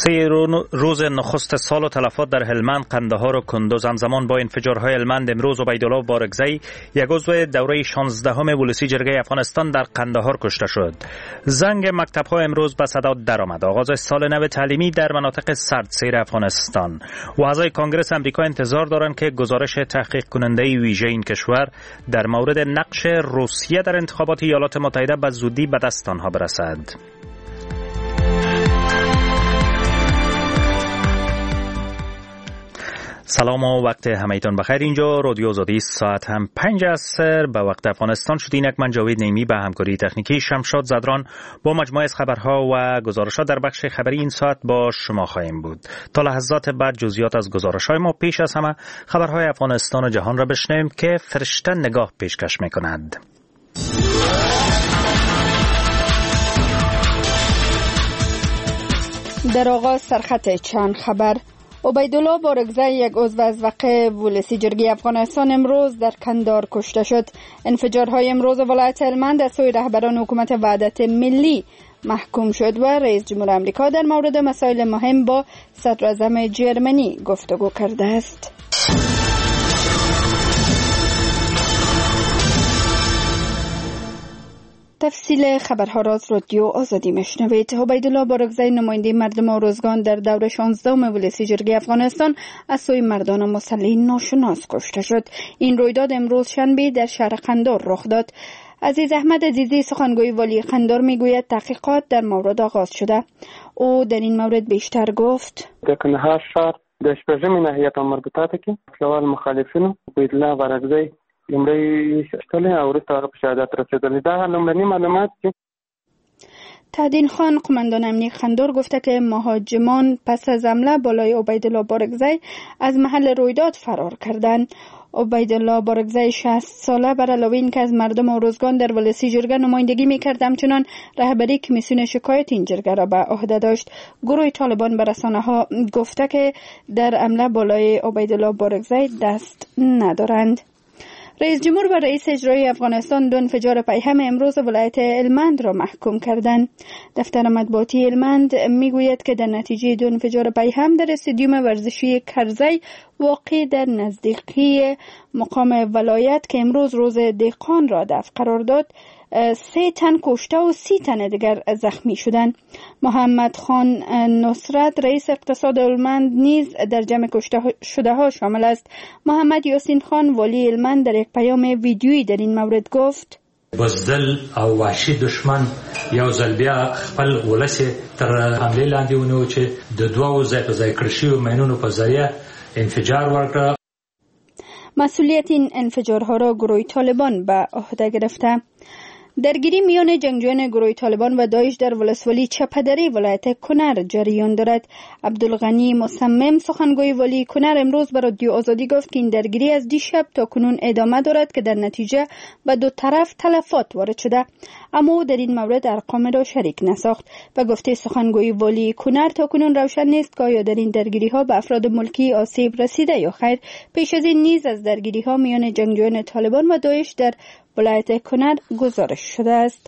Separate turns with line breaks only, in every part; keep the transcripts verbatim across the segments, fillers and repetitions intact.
سه روز نخست سال و تلفات در هلمند، قندهار و کندوز. همزمان با انفجارهای هلمند امروز عبیدالله بارگزی، یک عضو دوره شانزدهم ولسی جرگه افغانستان، در قندهار کشته شد. زنگ مکتب‌ها امروز به صدا درآمد. آغاز سال نو تعلیمی در مناطق سردسیر افغانستان. و اعضای کنگره امریکا انتظار دارند که گزارش تحقیق کننده ویژه این کشور در مورد نقش روسیه در انتخابات ایالات متحده به زودی به دست آنها برسد. سلام و وقت همه‌تان بخیر. اینجا رادیو آزادی، ساعت هم پنج عصر به وقت افغانستان شد. اینک من جاوید نیمی به همکاری تکنیکی شمشاد زدران با مجموعه از خبرها و گزارشات در بخش خبری این ساعت با شما خواهیم بود. تا لحظات بعد جزئیات از گزارش‌های ما. پیش از همه خبرهای افغانستان و جهان را بشنویم که فرشته نگاه پیشکش می‌کند.
در آغاز سرخط چند خبر. عبیدالله بارگزی، یک عضو از وقه ولسی جرگه افغانستان، امروز در کندهار کشته شد. انفجارهای امروز ولایت هلمند از سوی رهبران حکومت وحدت ملی محکوم شد و رئیس جمهور آمریکا در مورد مسائل مهم با صدراعظم جرمنی گفتگو کرده است. تفصیل خبرها را از رادیو آزادی میشنوید. عبیدالله بارگزی، نماینده مردم آروزگان در دور شانزدهم ولسی جرگه افغانستان، از سوی مردان مسلح ناشناس کشته شد. این رویداد امروز شنبه در شهر قندهار رخ داد. عزیز احمد عزیزی، سخنگوی والی قندهار، میگوید تحقیقات در مورد آغاز شده. او در این مورد بیشتر گفت:
در قندهار شهر د شپږمې ناحیې ته مربوطاته کې خپلوان مخالفینو عبیدالله بارگزی لومړی شتل او وروسته هغه په شهادت رسیدلی. دا لومړني معلومات دي.
تهدین خان، قماندان امنیه قندهار، گفته که مهاجمان پس از حمله بالای عبیدالله بارگزی از محل رویداد فرار کردند. عبیدالله بارگزی شصت ساله بر علاوه این که از مردم آروزگان در ولسی جرگه نمایندگی میکرد، همچنان رهبری کمیسیون شکایت این جرگه را به عهده داشت. گروه طالبان به رسانه‌ها گفته که در حمله بالای عبیدالله بارگزی دست ندارند. رئیس جمهور و رئیس اجرایی افغانستان دو انفجار پیهم امروز ولایت هلمند را محکوم کردند. دفتر مطبوعاتی هلمند میگوید که در نتیجه دو انفجار پیهم در استادیوم ورزشی کرزی واقع در نزدیکی مقام ولایت که امروز روز دهقان را دفع قرار داد، سه تن کشته و سی تن دیگر زخمی شدند. محمد خان نصرت، رئیس اقتصاد هلمند، نیز در جمع کشته شده ها شامل است. محمد یاسین خان، والی هلمند، در یک پیام ویدیویی در این مورد گفت:
بزدل او وحشي دشمن یو ځل بیا خپل ولس تر حمله لاندې ونیو چې د دوو ځای په ځای کړل شویو ماینونو په ذریعه انفجار ورکړ.
مسئولیت این انفجارها را گروه طالبان به عهده گرفته. درگیری میان جنگجویان گروه طالبان و داعش در ولسوالی چپدری ولایت کنر جریان دارد. عبدالغنی مصمم، سخنگوی والی کنر، امروز به رادیو آزادی گفت که این درگیری از دیشب تا کنون ادامه دارد که در نتیجه به دو طرف تلفات وارد شده، اما او در این مورد ارقام را شریک نساخت. و گفته سخنگوی والی کنر تا کنون روشن نیست که آیا در این درگیری ها به افراد ملکی آسیب رسیده یا خیر. پیش از این نیز از درگیری ها میان جنگجویان طالبان و داعش در ولایت کنر گزارش شده است.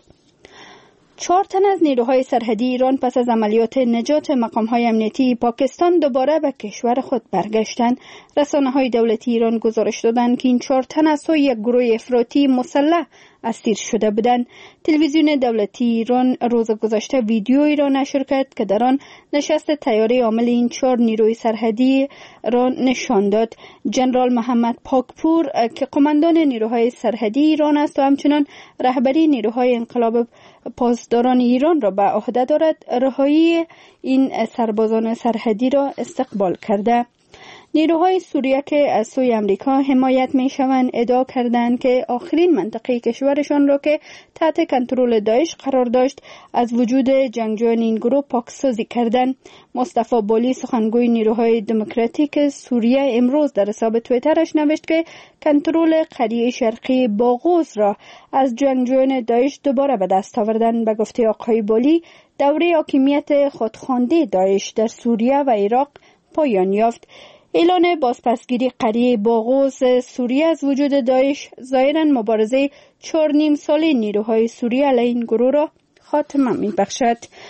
چهار تن از نیروهای سرحدی ایران پس از عملیات نجات مقام‌های امنیتی پاکستان دوباره به کشور خود برگشتند. رسانه‌های دولتی ایران گزارش دادند که این چهار تن از سوی یک گروه افراطی مسلح اسیر شده بودند. تلویزیون دولتی ایران روز گذشته ویدیویی را نشر کرد که در آن نشست طیاره عامل این چهار نیروی سرحدی را نشان داد. جنرال محمد پاکپور که قماندان نیروهای سرحدی ایران است و همچنان رهبری نیروهای انقلاب پاسداران ایران را به عهده دارد، رهایی این سربازان سرحدی را استقبال کرده. نیروهای سوریه که از سوی امریکا حمایت می شوند ادعا کردند که آخرین منطقه کشورشان را که تحت کنترل داعش قرار داشت از وجود جنگجویان این گروه پاکسازی کردند. مصطفی بالی، سخنگوی نیروهای دموکراتیک سوریه، امروز در حساب توییترش نوشت که کنترل قریه شرقی باغوز را از جنگجویان داعش دوباره به دست آوردند. به گفته آقای بالی، دوره حاکمیت خودخوانده داعش در سوریه و عراق پایان یافت. اعلان بازپسگیری قریه باغوز سوریه از وجود داعش ظاهراً مبارزه چهار نیم ساله نیروهای سوریه علیه این گروه را خاتمه می بخشد.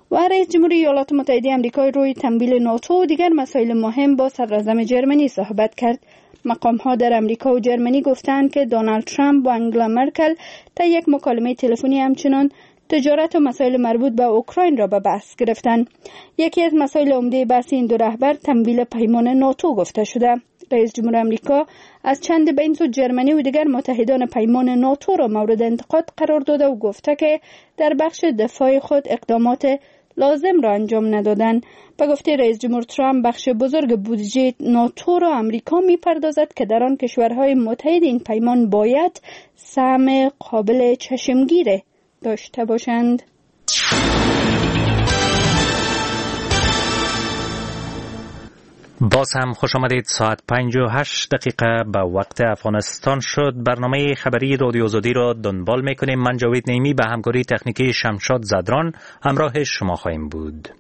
و رئیس جمهوری ایالات متحده آمریکا روی تمویل ناتو و دیگر مسائل مهم با صدراعظم جرمنی صحبت کرد. مقام‌ها در آمریکا و جرمنی گفتند که دونالد ترامپ و انگلا مرکل تا یک مکالمه تلفنی همچنان تجارت و مسائل مربوط به اوکراین را به بحث گرفتند. یکی از مسائل عمده بحث این دو رهبر تمویل پیمان ناتو گفته شده. رئیس جمهور آمریکا از چند بین سو جرمنی و دیگر متحدان پیمان ناتو را مورد انتقاد قرار داده و گفته که در بخش دفاع خود اقدامات لازم را انجام ندادند. به گفته رئیس جمهور ترامپ بخش بزرگ بودجه ناتو را آمریکا می‌پردازد که در آن کشورهای متحد این پیمان باید سهم قابل چشمگیر داشته باشند.
باز هم خوش آمدید. ساعت پنج و هشت دقیقه به وقت افغانستان شد. برنامه خبری رادیو آزادی را دنبال میکنیم. من جاوید نیمی به همکاری تکنیکی شمشاد زدران همراه شما خواهیم بود.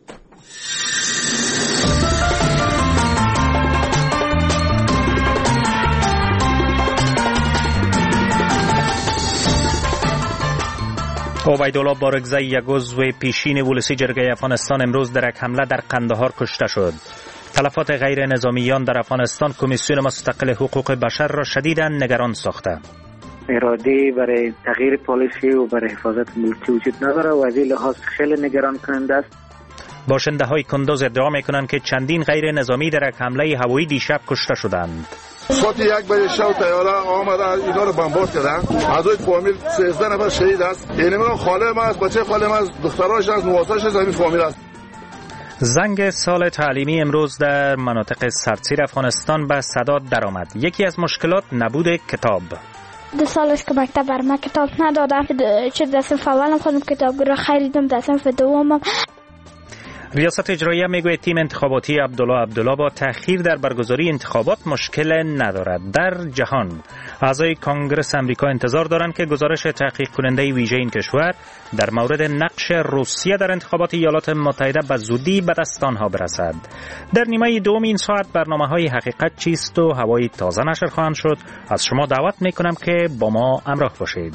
عبیدالله بارگزی، یک عضو پیشین ولسی جرگه افغانستان، امروز در یک حمله در قندهار کشته شد. تلفات غیر نظامیان در افغانستان کمیسیون مستقل حقوق بشر را شدیداً نگران ساخته.
اراده برای تغییر پالیسی و برای حفاظت ملکی وجود نداره و از این لحاظ خیلی نگران کننده است.
باشنده های کندوز ادعا میکنند که چندین غیر نظامی در یک حمله هوایی دیشب کشته شدند.
ساعت یک بجه شب طیاره آمده اینا رو بمبارد کردن. از اون فامیل سیزده نفر شهید است. یعنی من خاله ما است، بچه خاله ما است، دختراش است، نواساش است، همین فامیل است.
زنگ سال تعلیمی امروز در مناطق سردسیر افغانستان به صدا درآمد. یکی از مشکلات نبود کتاب.
دو سالش که مکتب بر ما کتاب ندادم، چه در صنف اولم خودم کتاب رو خریدم، در صنف دومم.
ریاست اجراییه میگوید تیم انتخاباتی عبدالله عبدالله با تأخیر در برگزاری انتخابات مشکل ندارد. در جهان اعضای کانگرس امریکا انتظار دارند که گزارش تحقیق کننده ویژه این کشور در مورد نقش روسیه در انتخابات ایالات متحده به زودی به دست آنها برسد. در نیمه دوم این ساعت برنامه‌های حقیقت چیست و هوای تازه نشر خواهند شد. از شما دعوت میکنم که با ما همراه باشید.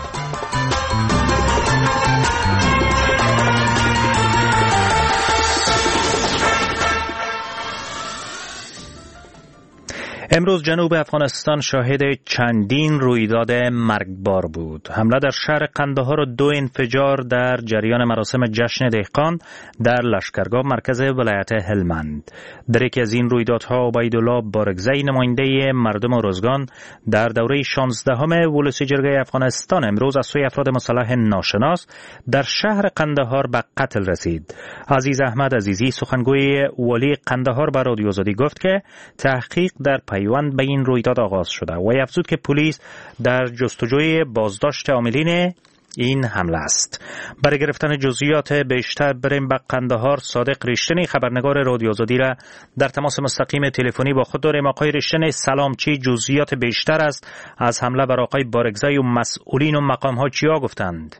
امروز جنوب افغانستان شاهد چندین رویداد مرگبار بود. حمله در شهر قندهار و دو انفجار در جریان مراسم جشن دهقان در لشکرگاه مرکز ولایت هلمند. در یکی از این رویدادها عبیدالله بارگزی، نماینده مردم روزگان، در دوره شانزدهم ولسی جرگه افغانستان امروز از سوی افراد مسلح ناشناس در شهر قندهار به قتل رسید. عزیز احمد عزیزی، سخنگوی والی قندهار، به رادیو آزادی گفت که تحقیق در پیوند به این رویداد آغاز شده و افزود که پلیس در جستجوی بازداشت عاملین این حمله است. برای گرفتن جزئیات بیشتر بریم به قندهار. صادق ریشتنی، خبرنگار رادیو آزادی، را در تماس مستقیم تلفنی با خود داریم. آقای ریشتنی سلام، چی جزئیات بیشتر است از حمله بر آقای بارگزی و مسئولین و مقام ها چیا گفتند؟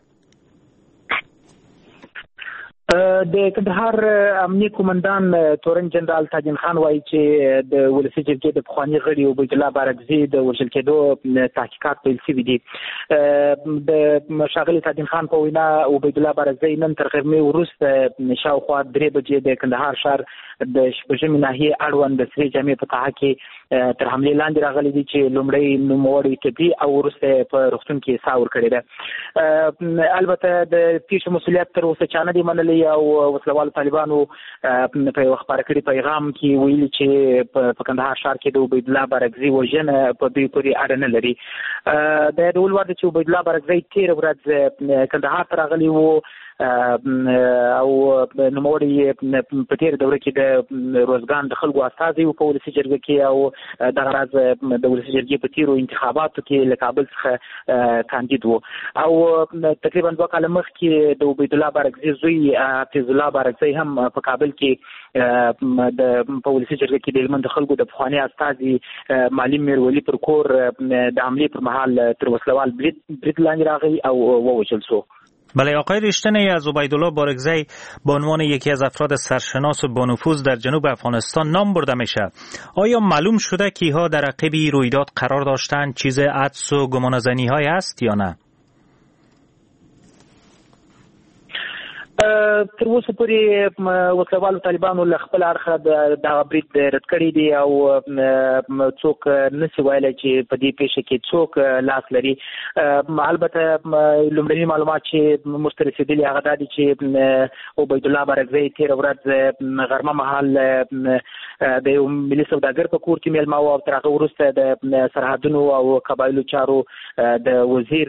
د کندهار امنیه قومندان تورن جنرال تاجین خان وایي چې د ولسی جرګې د پخواني غړي عبیدالله بارګزي د وژل کېدو تحقیقات پیل شوي دي. د ښاغلي تاجین خان په وینا عبیدالله بارګزي نن تر غرمې وروسته شاوخوا درې بجې د کندهار ښار د شپږمې ناحیې اړوند د سرې جامې په ساحه کې تر حملې لاندې راغلي دي چې لومړی نوموړی طبي او وروسته په روغتون کې ساه ورکړې ده. البته د پیښې مسؤلیت تر اوسه چا نه دی منلی او وسلوالو طالبانو په یو خپاره کړي پیغام کې ویلي چې په کندهار ښار کې د عبیدالله بارګزي وژنه په دوی پورې اړه نه لري. د ډول وړ ده چې عبیدالله بارګزي تېره ورځ کندهار ته راغلی و او نوموړی په تېره دوره کې د روزګان د خلکو استازی و په ولسي جرګه کې او دغه راز د ولسي جرګې په تېرو انتخاباتو کې له کابل څخه کاندید و او تقریبا دوه کاله مخکې د عبیدالله بارګزي زوی حفیظ الله بارګزي هم په کابل کې د په ولسي جرګه کې د هلمند د خلکو د پخواني استازي معلم میرولی پر کور د حملې پر مهال تر وسلوال برید لاندې راغی او ووژل شو.
بله، آقای ریشتنی، از عبیدالله بارگزی به عنوان یکی از افراد سرشناس و با نفوذ در جنوب افغانستان نام برده میشه. آیا معلوم شده کیها در عقب رویداد قرار داشتند؟ چیز حدس و گمانه‌زنی های است یا نه؟
تر اوسه پورې وسلوالو طالبانو له خپل اړخه دغه برید رد کړی دی او څوک نشي ویلی چې په دې پیښه کې څوک لاس لري. البته لومړني معلومات چې موږ ته رسېدلي هغه دا دي چې عبید الله بارکزی تېره ورځ غرمه مهال د یو ملي سوداګر په کور کې میلمه و او تر هغه وروسته د سرحدونو او قبایلو چارو د وزیر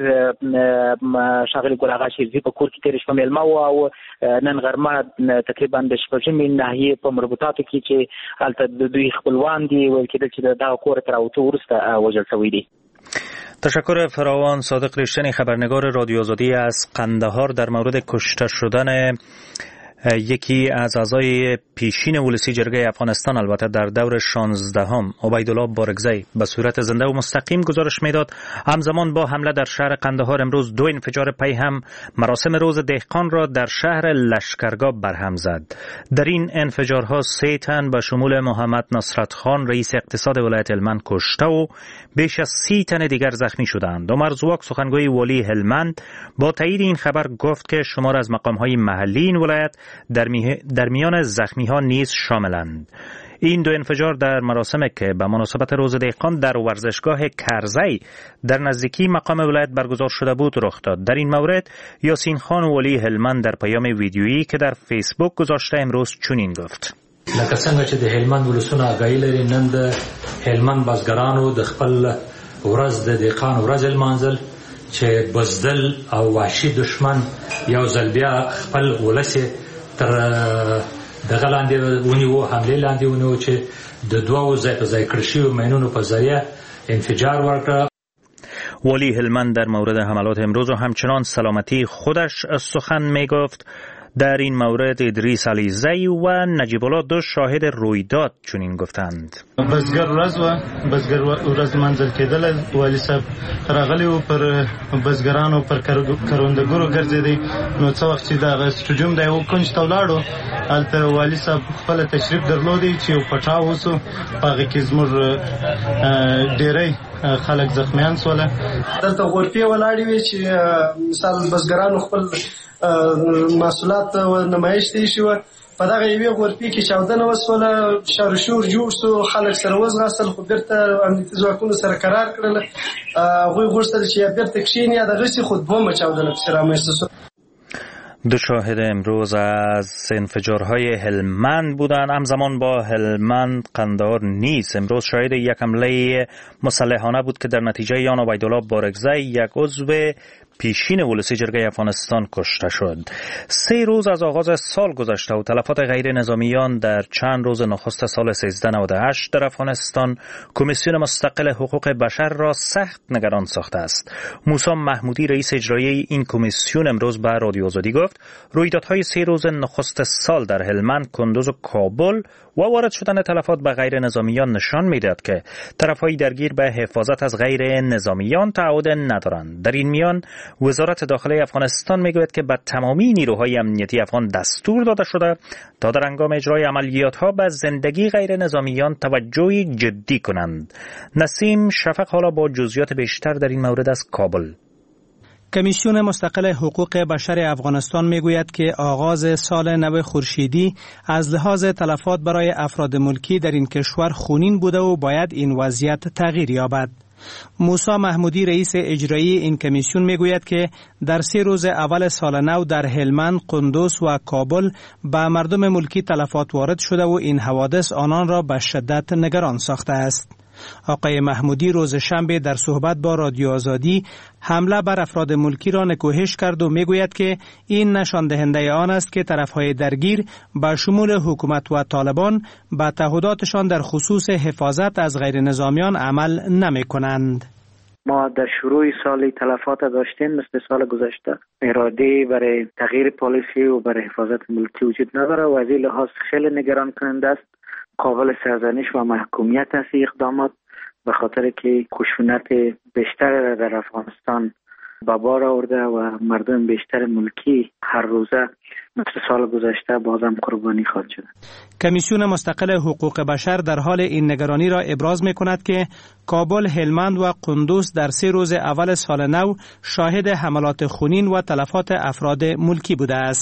ښاغلي ګل اغا شیرزي په کور کې تېره شپه میلمه و او نن غرمه تقریبا د شپږمې ناحیې په مربوطاتو کې چې هلته د دوی خپلوان دي ویل کېدل چې د دغه کوره تر راوتو وروسته وژل شوي دي.
تشکر فراوان. صادق ریشتنی، خبرنگار رادیو آزادی از قندهار، در مورد کشته شدن یکی از اعضای پیشین ولسی جرگه افغانستان، البته در دور شانزدهم، عبیدالله بارکزی به صورت زنده و مستقیم گزارش میداد. همزمان با حمله در شهر قندهار امروز دو انفجار پی هم مراسم روز دهقان را در شهر لشکرگاه برهم زد. در این انفجارها سه تن به شمول محمد نصرت خان رئیس اقتصاد ولایت هلمند کشته و بیش از سی تن دیگر زخمی شدند. عمر زواک، سخنگوی والی هلمند، با تایید این خبر گفت که شمار از مقام‌های محلی این ولایت در, می... در میان زخمی ها نیز شاملند. این دو انفجار در مراسم که به مناسبت روز دهقان در ورزشگاه کرزی در نزدیکی مقام ولایت برگزار شده بود رخ داد. در این مورد یاسین خان والی هلمند در پیام ویدیویی که در فیسبوک گذاشته امروز چنین گفت:
لکه څنګه چې د هلمند ولسونه آګاهي لري، نن د هلمند بزګرانو د خپل ورځ د دهقان ورځ لمانځل چې بزدل او وحشي دشمن یو ځل بیا خپل ولس تر دغه لاندې ونیو، حملې لاندې ونیو چې د دوو ځای په ځای کړل شویو ماینونو په ذریعه انفجار ورکړ.
والی هلمند در مورد حملات امروز و همچنان سلامتی خودش سخن می گفت. در این مورد ادریس علیزی و نجیب الله دو شاهد رویداد چنین گفتند:
بزګر ورځ و بزګر ورځ منځل کېدل، والی صاحب راغلی و پر بزګرانو پر کروندګرو ګرځېدی. نو څه وخت چې دغه سټډیوم دی و کونج ته ولاړو، هلته والی صاحب خپل تشریف درلودی چې یو پټاو وسو، په هغې کې زموږ ډېری خلک زخمیان سوله.
دلته غرفې ولاړې وې چې مثال بزګرانو خپل محصولات نمایش ته ایښي وه. په دغه یوې غرفې کې چاودنه وسوله، شارشور جوړ سو، خلک سره وځغاستل، خو بیرته امنیتي ځواکونو سره قرار کړل. هغوی غوښتل چې یا بیرته کښېني یا دغسې، خو دومه چاودنه پسې رامنځته سوه.
دو شاهد امروز از انفجارهای هلمند بودند. همزمان با هلمند قندهار نیز امروز شاهد یک حمله مسلحانه بود که در نتیجه آن عبیدالله بارکزی یک عضو پیشین ولسی جرگه افغانستان کشته شد. سه روز از آغاز سال گذشته و تلفات غیر نظامیان در چند روز نخست سال سیزده نود و هشت در افغانستان کمیسیون مستقل حقوق بشر را سخت نگران ساخته است. موسی محمودی رئیس اجرایی این کمیسیون امروز به رادیو آزادی گفت رویدادهای سه روز نخست سال در هلمند، کندوز و کابل و وارد شدن تلفات به غیر نظامیان نشان میدهد که طرفهای درگیر به حفاظت از غیر نظامیان تعهد ندارند. در این میان وزارت داخله افغانستان میگوید که به تمامی نیروهای امنیتی افغان دستور داده شده تا در هنگام اجرای عملیات‌ها به زندگی غیر نظامیان توجه جدی کنند. نسیم شفق حالا با جزئیات بیشتر در این مورد از کابل.
کمیسیون مستقل حقوق بشر افغانستان میگوید که آغاز سال نو خورشیدی از لحاظ تلفات برای افراد ملکی در این کشور خونین بوده و باید این وضعیت تغییر یابد. موسی محمودی رئیس اجرایی این کمیسیون میگوید که در سه روز اول سال نو در هلمند، قندوز و کابل به مردم ملکی تلفات وارد شده و این حوادث آنان را به شدت نگران ساخته است. آقای محمودی روز شنبه در صحبت با رادیو آزادی حمله بر افراد ملکی را نکوهش کرد و میگوید که این نشان دهنده آن است که طرفهای درگیر به شمول حکومت و طالبان به تعهداتشان در خصوص حفاظت از غیر نظامیان عمل نمی کنند.
ما در شروع سال تلفات داشتیم مثل سال گذشته. اراده برای تغییر پالیسی و برای حفاظت ملکی وجود نداره و از این لحاظ خیلی نگران کننده است. قابل سرزنش و محکومیت است اقدامات، به خاطر که خشونت بیشتر در افغانستان به بار آورده و مردم بیشتر ملکی هر روزه مثل سال گذشته بازم قربانی خواهد شد.
کمیسیون مستقل حقوق بشر در حال این نگرانی را ابراز می کند که کابل، هلمند و قندوز در سه روز اول سال نو شاهد حملات خونین و تلفات افراد ملکی بوده است.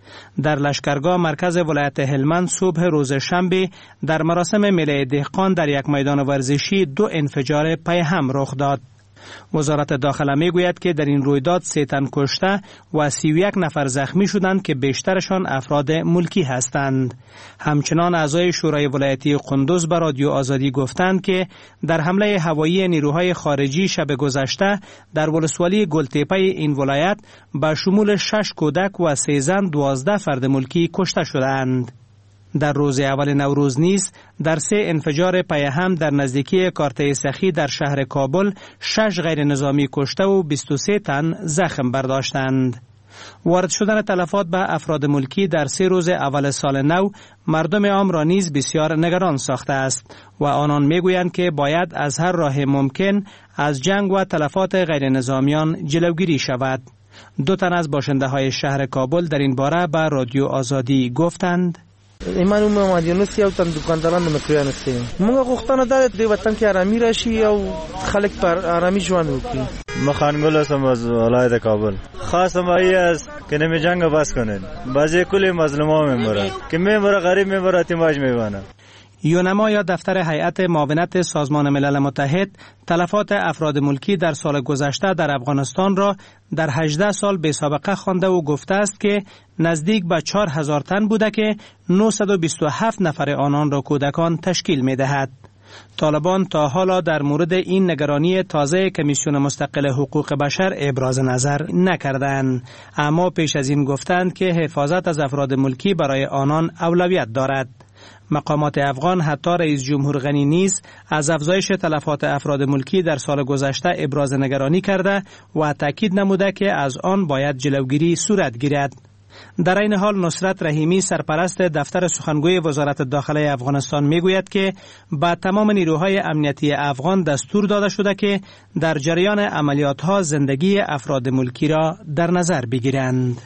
در لشکرگاه مرکز ولایت هلمند صبح روز شنبه در مراسم میله دهقان در یک میدان ورزشی دو انفجار پی هم رخ داد. وزارت داخله می گوید که در این رویداد سه تن کشته و سی و یک نفر زخمی شدند که بیشترشان افراد ملکی هستند. همچنان اعضای شورای ولایتی قندوز به رادیو آزادی گفتند که در حمله هوایی نیروهای خارجی شب گذشته در ولسوالی گلتیپه این ولایت به شمول شش کودک و سه زن دوازده فرد ملکی کشته شدند. در روز اول نوروز نیز در سه انفجار پی هم در نزدیکی کارته سخی در شهر کابل شش غیر نظامی کشته و بیست و سه تن زخم برداشتند. وارد شدن تلفات به افراد ملکی در سه روز اول سال نو مردم عام را نیز بسیار نگران ساخته است و آنان میگویند که باید از هر راه ممکن از جنگ و تلفات غیر نظامیان جلوگیری شود. دو تن از باشنده های شهر کابل در این باره به رادیو آزادی گفتند:
ایمان او مادیونوس یو تن دکانداران مکریان استیم موږ غوښتنه ده د وطن کې آرامي راشي او خلک پر آرامي ژوند وکړي.
مخانګل سم از ولایت کابل خاص مایی است که نمی جنگ بس کنید بعضی کلی مظلومان میمورند که میموره غریب میموره تیماج میوانه.
یونما یا دفتر هیئت معاونت سازمان ملل متحد تلفات افراد ملکی در سال گذشته در افغانستان را در هجده سال بی سابقه خوانده و گفته است که نزدیک به چهار هزار تن بوده که نهصد و بیست و هفت نفر آنان را کودکان تشکیل می دهد. طالبان تا حالا در مورد این نگرانی تازه کمیسیون مستقل حقوق بشر ابراز نظر نکردند، اما پیش از این گفتند که حفاظت از افراد ملکی برای آنان اولویت دارد. مقامات افغان حتی رئیس جمهور غنی نیز از افزایش تلفات افراد ملکی در سال گذشته ابراز نگرانی کرده و تاکید نموده که از آن باید جلوگیری صورت گیرد. در این حال نصرت رحیمی سرپرست دفتر سخنگوی وزارت داخله افغانستان میگوید که با تمام نیروهای امنیتی افغان دستور داده شده که در جریان عملیات‌ها زندگی افراد ملکی را در نظر بگیرند.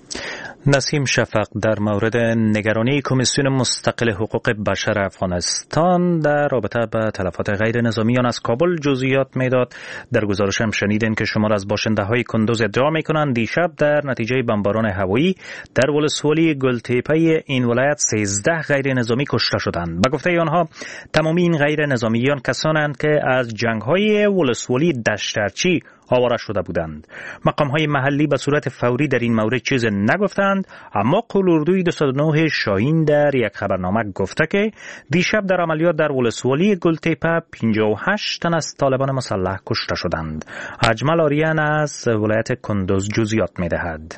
نسیم شفق در مورد نگرانی کمیسیون مستقل حقوق بشر افغانستان در رابطه با تلفات غیر نظامیان از کابل جزئیات میداد. در گزارش هم شنیدین که شمار از باشنده های کندوز ادعا میکنند دیشب در نتیجه بمباران هوایی در ولسوالی گلتیپه این ولایت سیزده غیر نظامی کشته شدند. به گفته آنها تمامی این غیر نظامیان کسانند که از جنگ های ولسوالی دشترچی آواره شده بودند. مقام های محلی به صورت فوری در این مورد چیز نگفتند، اما قلوردوی دویست و نه شاهین در یک خبرنامه گفته که دیشب در عملیات در ولسوالی گلتیپه پنجاه و هشت تن از طالبان مسلح کشته شدند. اجمل آریان از ولایت کندوز جزئیات می‌دهد.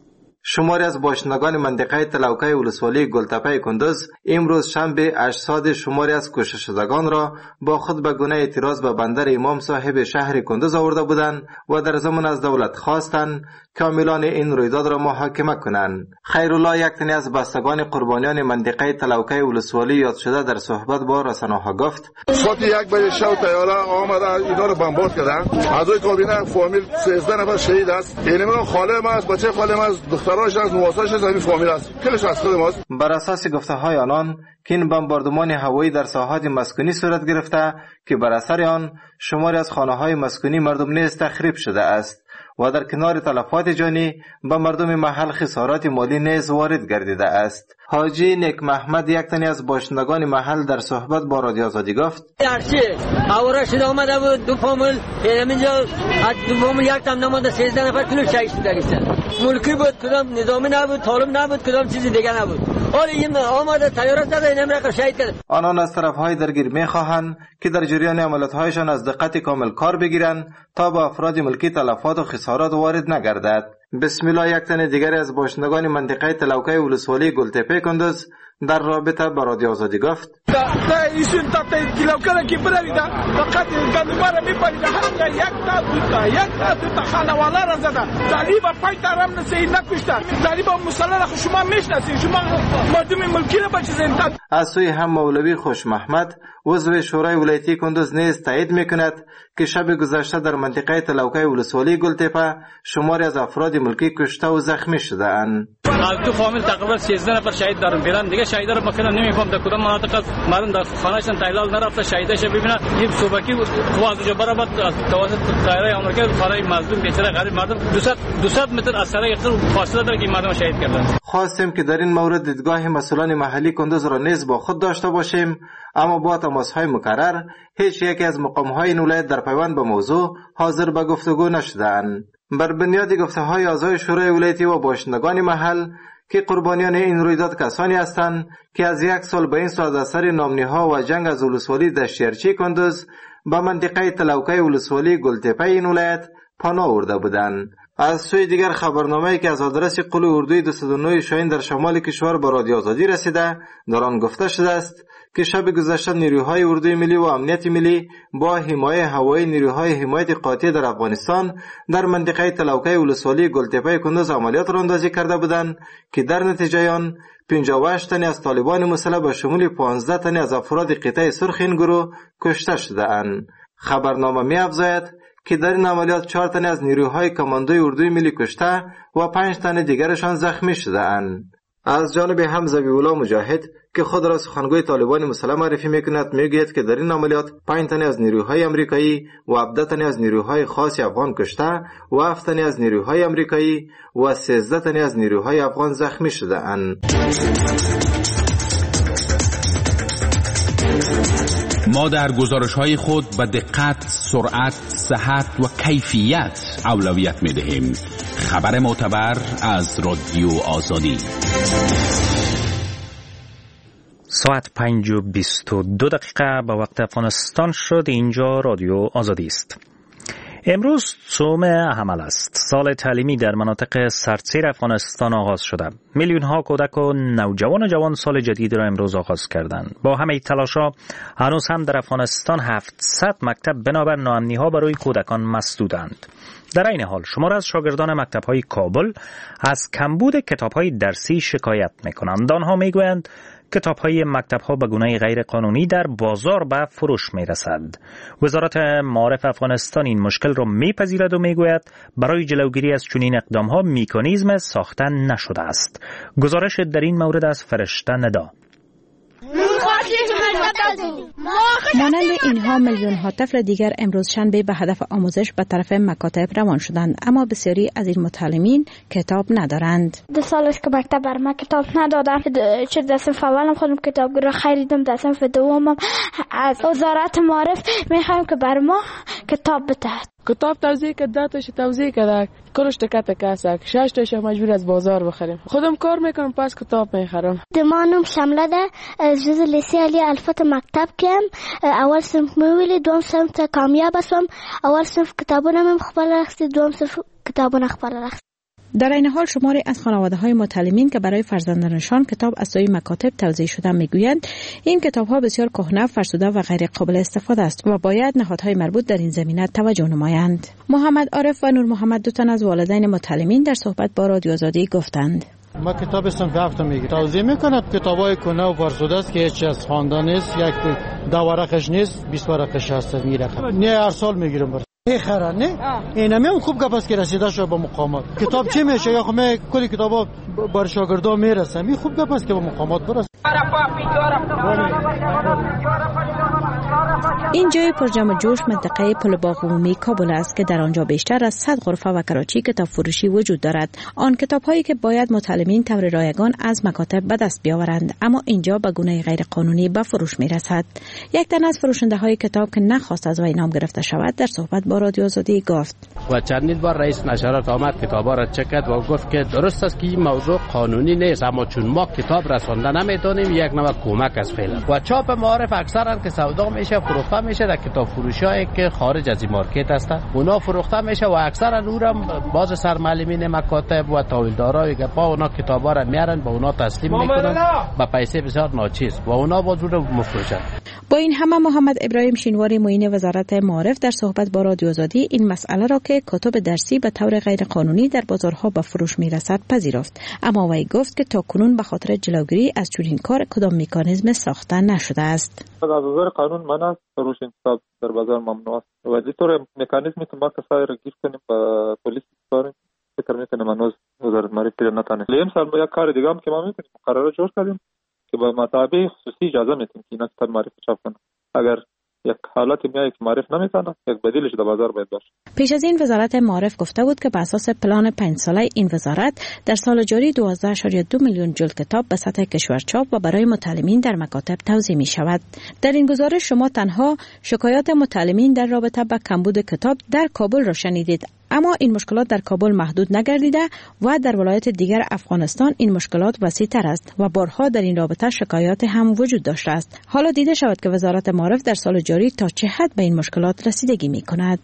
شماری از باشندگان منطقه تلوکه ولسوالی گلتپه کندوز امروز شنبه اجساد شماری از کشته شدگان را با خود به گونه اعتراض به بندر امام صاحب شهر کندوز آورده بودند و در ضمن از دولت خواستند کاملان این رویداد را محاکمه کنند. خیرالله یک تن از بستگان قربانیان منطقه تلوکه ولسوالی یاد شده در صحبت با رسانه‌ها گفت:
ساعت یک بجه شب طیاره آمده اینا رو بمبارد کردن. اعضای کابینه فامیل سیزده نفر شهید است. یعنی من خاله ما است، بچه خاله ما است، دختراش از نواساش از این فامیل است. کلش از خود ماست.
بر اساس گفته‌های آنان که این بمباردمان هوایی در ساحات مسکونی صورت گرفته که بر اثر آن شماری از خانه‌های مسکونی مردم نیز تخریب شده است و در کنار تلفات جانی به مردم محل خسارات مالی نیز وارد گردیده است. حاجی نیک محمد یک تنی از باشندگان محل در صحبت با رادیو آزادی گفت:
ارچی آوره شده آمده بود دو فامیل اینجا از دو فامیل یک تام نمونده سیزده نفر کلو شهید شده. ملکی بود، کدام نظامی نبود، طالب نبود، کدام چیزی دیگه نبود. حالا این آمده طیاره زده این امر شهید کرد.
آنان از طرف‌های درگیر می‌خواهند که در جریان عملیات‌هایشان از دقت کامل کار بگیرند تا با افراد ملکی تلفات و خسارات وارد نگردد. بسم الله یک تن دیگری از باشندگان منطقه تلوکه ولسوالی گلتپه کندوز در رابطه با رادیو آزادی گفت:
دا ایشون تا تلوکه کی برویده فقط گندماره میپریده هر یک تا دو تا یک تا دو تا خانواده را زده طالب پای ترم نسی نکشته طالب مسلح خو شما میشناسید شما مردم ملکی را بچیزین.
از سوی هم مولوی خوش محمد عضو شورای ولایتی کندوز نیز تایید میکند که شب گذشته در منطقه تلوکه ولسوالی گلتپه شماری از افراد ملکی کشته و زخمی شده اند.
از دو فامیل تقریبا سیزده نفر شهید دارن. فعلا دیگه شهیدا رو مثلا نمیفهم در کدام مناطق است. مردم در خانه‌شان تحلیل نرفته شهیداش ببینن. این صوبکی خواهد برابر توسط طیاره آمریکا خانه مظلوم بیچاره غریب مردم دویست متر از سرای خود فاصله داره که مردم شهید کردن.
خواستیم که در این مورد دیدگاه مسئولان محلی کندوز را نیز با خود داشته باشیم، اما با تماس‌های مکرر هیچ یکی از مقام‌های این ولایت در پیوند به موضوع حاضر به گفتگو نشده‌اند. بر بنیاد گفته‌های اعضای شورای ولایتی و باشندگان محل که قربانیان این رویداد کسانی هستند که از یک سال به این سو از اثر نامنی‌ها و جنگ از ولسوالی دشتیارچی کندوز به منطقه تلوکه ولسوالی گلتپه این ولایت پناه آورده بودند. از سوی دیگر خبرنامه‌ای که از آدرس قلعه اردوی دویست و نه شاهین در شمال کشور به رادیو آزادی رسیده در آن گفته شده است که شب گذشته نیروهای اردوی ملی و امنیت ملی با حمایت هوایی نیروهای حمایت قاطع در افغانستان در منطقه تلوکه ولسوالی گلتپه کندوز عملیات راندازی کرده بودند که در نتیجه آن پنجاه و هشت تن از طالبان مسلح به شمول پانزده تن از افراد قطعه سرخ این گروه کشته شده‌اند. خبرنامه می‌افزاید که در این عملیات چهار تن از نیروهای کماندوی اردوی ملی کشته و پنج تن دیگرشان زخمی شده‌اند. از جانب هم ذبیح‌الله مجاهد که خود را سخنگوی طالبان مسلح معرفی میکند میگوید که در این عملیات پنج تن از نیروهای آمریکایی و هفده تن از نیروهای خاص افغان کشته و هفت تن از نیروهای آمریکایی و سیزده تن از نیروهای افغان زخمی شده‌اند.
ما در گزارش‌های خود به دقت، سرعت، صحت و کیفیت اولویت می‌دهیم. خبر معتبر از رادیو آزادی.
ساعت پنج و بیست و دو دقیقه به وقت افغانستان شد. اینجا رادیو آزادی است. امروز سوم حمل است. سال تعلیمی در مناطق سرتسیر افغانستان آغاز شده. میلیون ها کودک و نوجوان و جوان سال جدید را امروز آغاز کردند. با همه تلاش‌ها هنوز هم در افغانستان هفتصد مکتب بنابر ناامنی‌ها برای کودکان مسدودند. در این حال شمار از شاگردان مکتب‌های کابل از کمبود کتاب‌های درسی شکایت می‌کنند. آنها می‌گویند کتاب‌های مکتب‌ها به گونه غیر قانونی در بازار به فروش می‌رسد. وزارت معارف افغانستان این مشکل را می‌پذیرد و می‌گوید برای جلوگیری از چنین اقدام‌ها مکانیزم ساخته نشده است. گزارش در این مورد از فرشته ندا.
مانند اینها میلیون ها طفل دیگر امروز شنبه به هدف آموزش به طرف مکاتب روان شدند، اما بسیاری از این متعلمین کتاب ندارند.
دو سال است که مکتب بر ما کتاب ندادن. چه در صف اولم خودم کتاب رو خریدم، در صف دومم از وزارت معارف میخوایم که بر ما کتاب بدهد.
کتاب توزیع که ده تاش توزیع کرده کلش تکت کاسک شش تاش مجبور از بازار بخریم. خودم کار میکنم پس کتاب میخرم.
دمانم شامله ده از جز لیسه علی الفت مکتب کم اول صنف مویلی دوم صنف کامیاب هستم. اول صنف کتابونم خپل رخصی دوم صنف کتابون خپل رخصی.
در این حال شماری از خانواده‌های متعلمین که برای فرزندانشان کتاب از سوی مکاتب توزیع شده میگویند این کتاب‌ها بسیار کهنه، فرسوده و غیر قابل استفاده است و باید نهادهای مربوط در این زمینه توجه نمایند. محمد عارف و نور محمد دو تن از والدین متعلمین در صحبت با رادیو آزادی گفتند:
ما کتاب صنف هفت میگیریم. توزیع میکنه کتابای کنه و فرسوده است که هیچ از خواندن نیست، یک دو ورقش نیست، بیست ورقش هست میگیره. نه هر سال میگیرم بر میخره. نه اینم هم خوب گپاس که رسیده شو به مقامات. کتاب چی میشه؟ یا خب کلی کتابا بر شاگردا میرسه. می خوب گپاس که به مقامات برسه.
این جای پرجم و جوش منطقه پل باغ عمومی کابل است که در آنجا بیشتر از صد غرفه و کراچی کتاب فروشی وجود دارد. آن کتاب‌هایی که باید متعلمین طور رایگان از مکاتب به دست بیاورند، اما اینجا به گونه غیر قانونی به فروش میرسد. یک تن از فروشنده‌های کتاب که نخواست از وی نام گرفته شود در صحبت با رادیو آزادی گفت:
و چندین بار رئیس نشرات آمد کتابا را چک کرد و گفت که درست است که این موضوع قانونی نیست، اما چون ما کتاب رسانده نمیتونیم یک نوع کمک از فعلا. و چاپ معارف اکثرا که سودا میشه فروخته میشه در کتاب فروشایی که خارج از این مارکت هستند، اونا فروخته میشه و اکثرا اونم باز سرمعلمین مکاتب و تاویلدارای که با اونا کتابا را میارن با اونا تسلیم میکنن با پیسه بسیار ناچیز و اونا باز رو مفروشن.
با این همه محمد ابراهیم شینواری معین وزارت معارف در صحبت با رادیو آزادی این مسئله را که کتب درسی به طور غیر قانونی در بازارها به فروش میرسد پذیرفت، اما وی گفت که تاکنون به خاطر جلوگیری از چنین کار کدام مکانیزم ساخته نشده است.
از نظر قانون منع است فروش این کتاب در بازار ممنوع است و از طور مکانیزمی که ما کسایی را گیر کنیم به پلیس بسپاریم فکر میکنیم هنوز وزارت معارف نتانه. امسال یک کار دیگه هم که ما میکنیم قرار جور کردیم که با مطابع خصوصی اجازه میتیم که اینا کتاب معرفی چاپ کنن. اگر یک حالت میاد که معرف نمیکنه یک بدیلش در بازار باید باشه.
پیش از این وزارت معارف گفته بود که بر اساس پلان پنج ساله این وزارت در سال جاری دوازده ممیز دو میلیون جلد کتاب به سطح کشور چاپ و برای متعلمین در مکاتب توزیع می شود. در این گزارش شما تنها شکایات متعلمین در رابطه با کمبود کتاب در کابل را شنیدید، اما این مشکلات در کابل محدود نگردیده و در ولایت دیگر افغانستان این مشکلات وسیع تر است و بارها در این رابطه شکایات هم وجود داشته است. حالا دیده شود که وزارت معارف در سال جاری تا چه حد به این مشکلات رسیدگی می کند.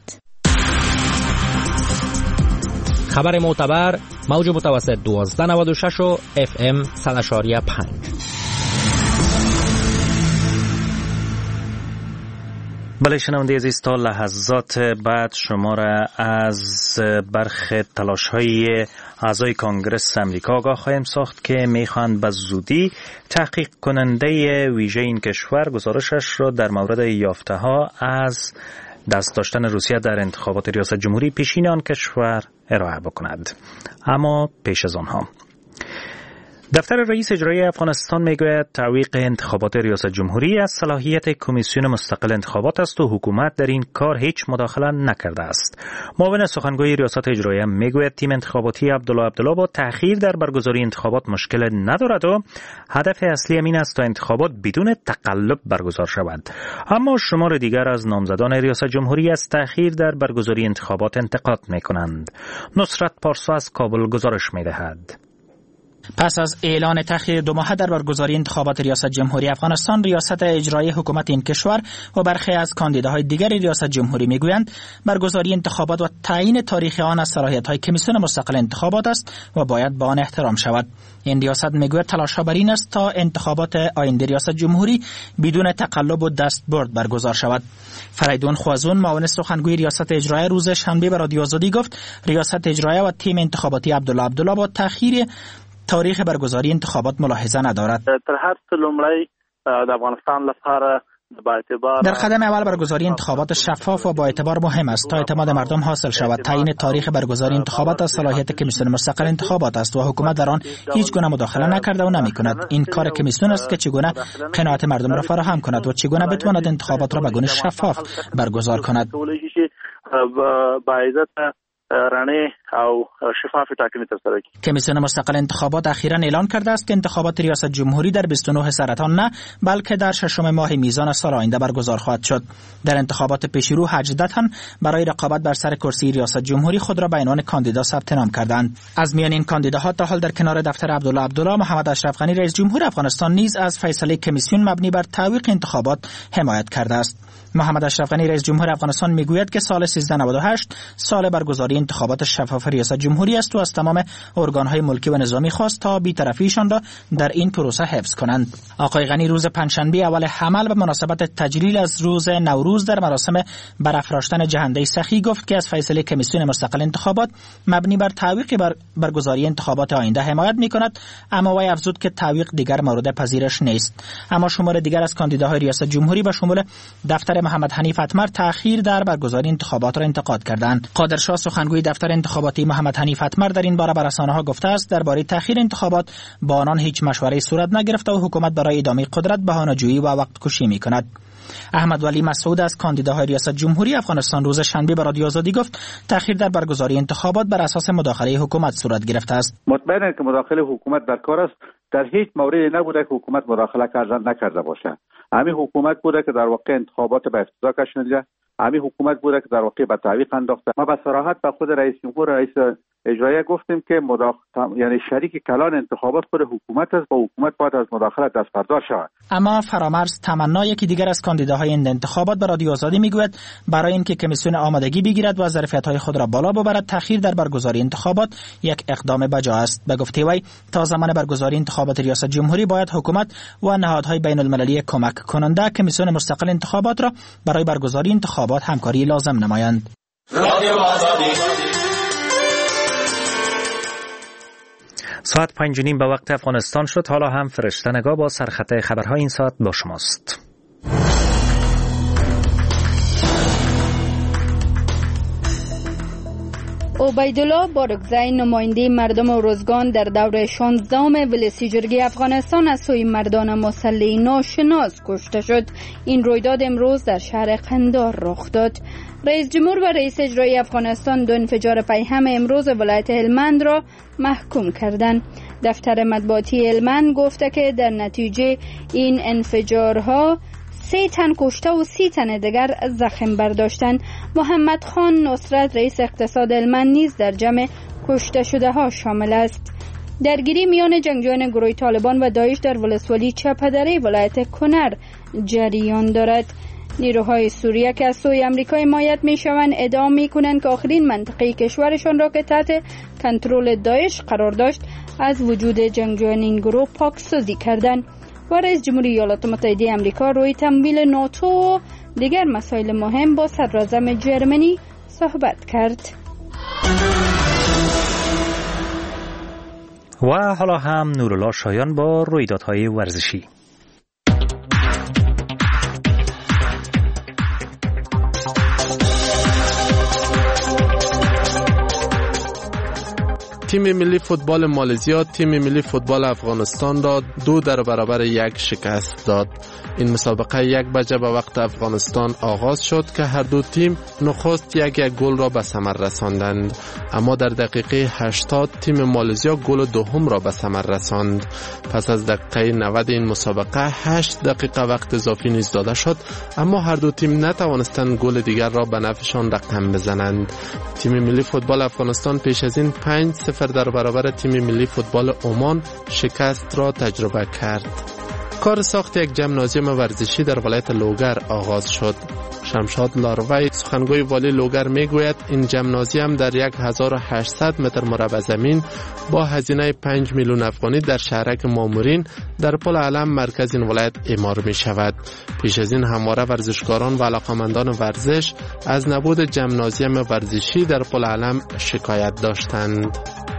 خبر معتبر موج متوسط دوازده نود و شش و اف ام صد و پنج.
بله شنونده عزیز، تا لحظات بعد شما را از برخ تلاش‌های اعضای کانگرس امریکا آگاه خواهیم ساخت که می‌خواهند به زودی تحقیق کننده ویژه این کشور گزارشش را در مورد یافته‌ها از دست داشتن روسیه در انتخابات ریاست جمهوری پیشین آن کشور ارائه بکند. اما پیش از آنها دفتر رئیس اجرایی افغانستان میگوید تعویق انتخابات ریاست جمهوری از صلاحیت کمیسیون مستقل انتخابات است و حکومت در این کار هیچ مداخله نکرده است. معاون سخنگوی ریاست اجرایی میگوید تیم انتخاباتی عبدالله عبدالله با تأخیر در برگزاری انتخابات مشکل ندارد و هدف اصلی این است تا انتخابات بدون تقلب برگزار شود. اما شمار دیگر از نامزدان ریاست جمهوری از تأخیر در برگزاری انتخابات انتقاد میکنند. نصرت پارسا از کابل گزارش میدهد.
پس از اعلان تأخیر دو ماهه در برگزاری انتخابات ریاست جمهوری افغانستان، ریاست اجرایی حکومت این کشور و برخی از کاندیداهای دیگر ریاست جمهوری میگویند برگزاری انتخابات و تعیین تاریخ آن از صلاحیت‌های کمیسیون مستقل انتخابات است و باید با آن احترام شود. این ریاست میگوید تلاش‌ها بر این است تا انتخابات آینده ریاست جمهوری بدون تقلب و دستبرد برگزار شود. فریدون خوازون معاون سخنگوی ریاست اجرایی روز شنبه به رادیو آزادی گفت ریاست اجرایی و تیم انتخاباتی عبدالله عبدالله با تأخیر تاریخ برگزاری انتخابات ملاحظه ندارد.
تر هر څه لومړی د افغانستان لپاره با اعتبار
در قدم اول برگزاری انتخابات شفاف و با اعتبار مهم است تا اعتماد مردم حاصل شود. تعیین تاریخ برگزاری انتخابات از صلاحیت کمیسیون مستقل انتخابات است و حکومت در آن هیچ گونه مداخله نکرده و نمی‌کند. این کار کمیسیون است که چگونه قناعت مردم را فراهم کند و چگونه بتواند انتخابات را به گونه شفاف برگزار کند.
رانه او شفاف ټاکنې ترسره کړي.
کمیسیون مستقل انتخابات اخیراً اعلان کرده است که انتخابات ریاست جمهوری در بیست و نه سرطان نه بلکه در ششم ماه میزان سال آینده برگزار خواهد شد. در انتخابات پیشرو هجده تن برای رقابت بر سر کرسی ریاست جمهوری خود را به عنوان کاندیدا ثبت نام کردند. از میان این کاندیداها تا حال در کنار دفتر عبدالله عبدالله، محمد اشرف غنی رئیس جمهور افغانستان نیز از فیصله کمیسیون مبنی بر تعویق انتخابات حمایت کرده است. محمد اشرف غنی رئیس جمهور افغانستان میگوید که سال سیزده نود و هشت سال برگزاری انتخابات شفاف ریاست جمهوری است و از تمام ارگان‌های ملکی و نظامی خواست تا بی‌طرفیشان را در این پروسه حفظ کنند. آقای غنی روز پنجشنبه اول حمل به مناسبت تجلیل از روز نوروز در مراسم برافراشتن جهنده سخی گفت که از فیصله کمیسیون مستقل انتخابات مبنی بر تعویق بر برگزاری انتخابات آینده حمایت می‌کند، اما وی افزود که تعویق دیگر مورد پذیرش نیست. اما شمار دیگر از کاندیداهای ریاست جمهوری به شمول دفتر محمد حنیف اتمر تأخیر در برگزاری انتخابات را انتقاد کردند. قادرشاه سخنگوی دفتر انتخاباتی محمد حنیف اتمر در این باره بر رسانه‌ها گفته است درباره تأخیر انتخابات با آنان هیچ مشوره‌ای صورت نگرفته و حکومت برای ادامه قدرت بهانه‌جویی و وقت کشی می‌کند. احمد ولی مسعود از کاندیداهای ریاست جمهوری افغانستان روز شنبه به رادیو آزادی گفت تأخیر در برگزاری انتخابات بر اساس مداخله حکومت صورت گرفته است.
مطمئنم که مداخله حکومت در کار است. در هیچ موردی نبوده که حکومت مداخله کردن نکرده باشه. همین حکومت بوده که در واقع انتخابات به افتضاح کشانیده. همین حکومت بوده که در واقع به تعویق انداخته. ما به صراحت به خود رئیس جمهور رئیس اجرایه گفتیم که مداخل یعنی شریک کلان انتخابات خود حکومت است و حکومت باید از مداخلت دست بردار شود.
اما فرامرز تمنا یکی دیگر از کاندیداهای این انتخابات به رادیو آزادی میگوید برای اینکه کمیسیون آمادگی بگیرد و ظرفیت‌های خود را بالا ببرد تأخیر در برگزاری انتخابات یک اقدام بجا است. به گفته وی تا زمان برگزاری انتخابات ریاست جمهوری باید حکومت و نهادهای بین المللی کمک کننده کمیسیون مستقل انتخابات را برای برگزاری انتخابات همکاری لازم نمایند.
رادیو آزادی ساعت پنج و نیم به وقت افغانستان شد. حالا هم فرشته نگاه با سرخط خبرهای این ساعت با شماست.
عبیدالله بارکزی نماینده مردم روزگان در دوره شانزدهم ولسی جرگه افغانستان از سوی مردان مسلح ناشناس کشته شد. این رویداد امروز در شهر قندار رخ داد. رئیس جمهور و رئیس اجرایی افغانستان دو انفجار پیهم امروز ولایت هلمند را محکوم کردند. دفتر مطبوعاتی هلمند گفته که در نتیجه این انفجارها سه تن کشته و سی تن دیگر زخم برداشتند. محمد خان نصرت رئیس اقتصاد هلمند نیز در جمع کشته شده ها شامل است. درگیری میان جنگجویان گروه طالبان و داعش در ولسوالی چپدره ولایت کنر جریان دارد. نیروهای سوریه که از سوی آمریکا حمایت میشوند ادعا میکنند که آخرین منطقه کشورشان را که تحت کنترل داعش قرار داشت از وجود جنگجویان این گروه پاکسازی کردند. و رئیس جمهوری ایالات متحده آمریکا روی تمویل ناتو و دیگر مسائل مهم با صدراعظم جرمنی صحبت کرد.
و حالا هم نورالله شایان با رویدادهای ورزشی.
تیم ملی فوتبال مالزیا تیم ملی فوتبال افغانستان را دو در برابر یک شکست داد. این مسابقه یک بجه به وقت افغانستان آغاز شد که هر دو تیم نخست یک یک گل را به ثمر رساندند، اما در دقیقه هشتاد تیم مالزیا گل دوم را به ثمر رساند. پس از دقیقه نود این مسابقه هشت دقیقه وقت اضافی نیز داده شد، اما هر دو تیم نتوانستند گل دیگر را به نفعشان رقم بزنند. تیم ملی فوتبال افغانستان پیش از این پنج صفر در برابر تیم ملی فوتبال عمان شکست را تجربه کرد. کار ساخت یک جمنازیوم ورزشی در ولایت لوگر آغاز شد. شمشاد لاروی سخنگوی والی لوگر میگوید این جمنازیوم در یک هزار و هشتصد متر مربع زمین با هزینه پنج میلیون افغانی در شهرک مامورین در پل علم مرکز این ولایت اعمار می شود. پیش از این همواره ورزشکاران و علاقمندان ورزش از نبود جمنازیوم ورزشی در پل علم شکایت داشتند.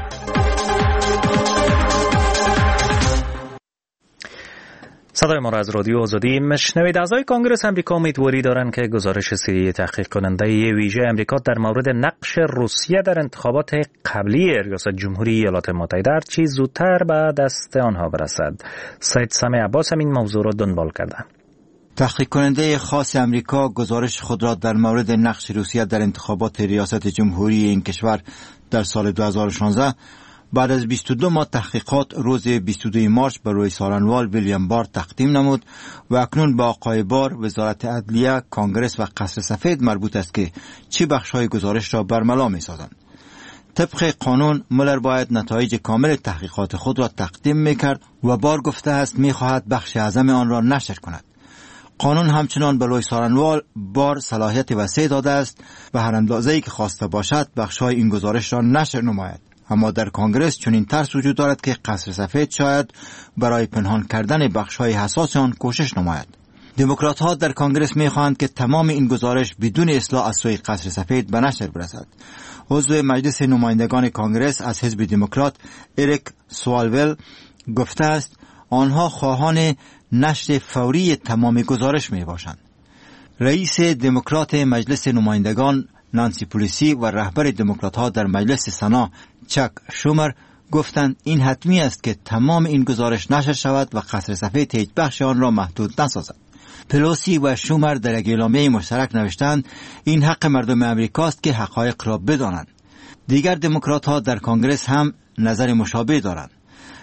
صدای ما را از رادیو آزادی مشنوید. اعضای کنگره امریکا امیدواری دارند که گزارش سری تحقیق کننده ویژه امریکا در مورد نقش روسیه در انتخابات قبلی ریاست جمهوری ایالات متحده هر چیز زودتر به دست آنها برسد. سید سامع عباس هم این موضوع را دنبال کرده.
تحقیق کننده خاص امریکا گزارش خود را در مورد نقش روسیه در انتخابات ریاست جمهوری این کشور در سال دو هزار و شانزده بعد از بیست و دو ماه تحقیقات روز بیست و دوم مارس به روی سالنوال ویلیام بار تقدیم نمود و اکنون با آقای بار وزارت عدلیه، کانگرس و قصر سفید مربوط است که چه بخش‌های گزارش را برملا می‌سازند. طبق قانون مولر باید نتایج کامل تحقیقات خود را تقدیم می‌کرد و بار گفته است می‌خواهد بخش اعظم آن را نشر کند. قانون همچنان به روی سالنوال بار صلاحیت وسیع داده است و هر اندازه‌ای که خواسته باشد بخش‌های این گزارش را نشر نماید. اما در کانگرس چنین ترس وجود دارد که قصر سفید شاید برای پنهان کردن بخش‌های حساس آن کوشش نماید. دموکرات‌ها در کانگرس می‌خواهند که تمام این گزارش بدون اصلاح از سوی قصر سفید به نشر برسد. عضو مجلس نمایندگان کانگرس از حزب دموکرات اریک سوالول گفته است آنها خواهان نشر فوری تمام گزارش میباشند. رئیس دموکرات مجلس نمایندگان نانسی پلوسی و رهبر دموکرات‌ها در مجلس سنا چک شومر گفتند این حتمی است که تمام این گزارش نشر شود و قصر سفید هیچ بخش آن را محدود نسازد. پلوسی و شومر در یک اعلامیه مشترک نوشتند این حق مردم امریکاست که حقایق را بدانند. دیگر دموکرات‌ها در کانگرس هم نظر مشابه دارند.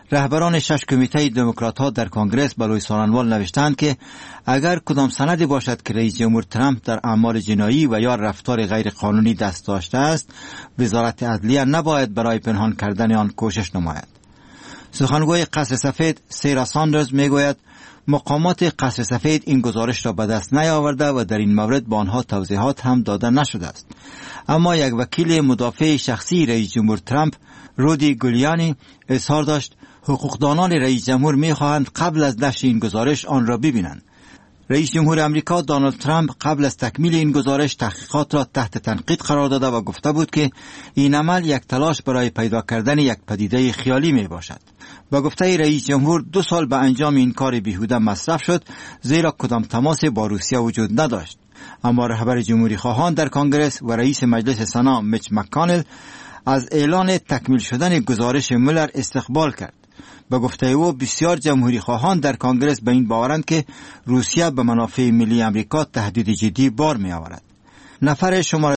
رهبران شش کمیته دموکرات در کنگره بلوی سارنوال نوشتند که اگر کدام سندی باشد که رئیس جمهور ترامپ در اعمال جنایی و یا رفتار غیر قانونی دست داشته است، وزارت عدلیه نباید برای پنهان کردن آن کوشش نماید. سخنگوی قصر سفید سیرا ساندرز میگوید مقامات قصر سفید این گزارش را به دست نیاورده و در این مورد با آنها توضیحات هم داده نشده است. اما یک وکیل مدافع شخصی رئیس جمهور ترامپ، رودی گولیانی، اظهار داشت حقوقدانان رئیس جمهور می‌خواهند قبل از نشر این گزارش آن را ببینند. رئیس جمهور امریکا دونالد ترامپ قبل از تکمیل این گزارش تحقیقات را تحت تنقید قرار داده و گفته بود که این عمل یک تلاش برای پیدا کردن یک پدیده خیالی می باشد. با گفته رئیس جمهور دو سال به انجام این کار بیهوده مصرف شد، زیرا کدام تماس با روسیه وجود نداشت. اما رهبر جمهوری خواهان در کنگره و رئیس مجلس سنا میچ مکانل از اعلان تکمیل شدن گزارش مولر استقبال کرد. به گفته او بسیار جمهوری خواهان در کنگره به این باورند که روسیه به منافع ملی امریکا تهدید جدی بار می آورد. نفر شماره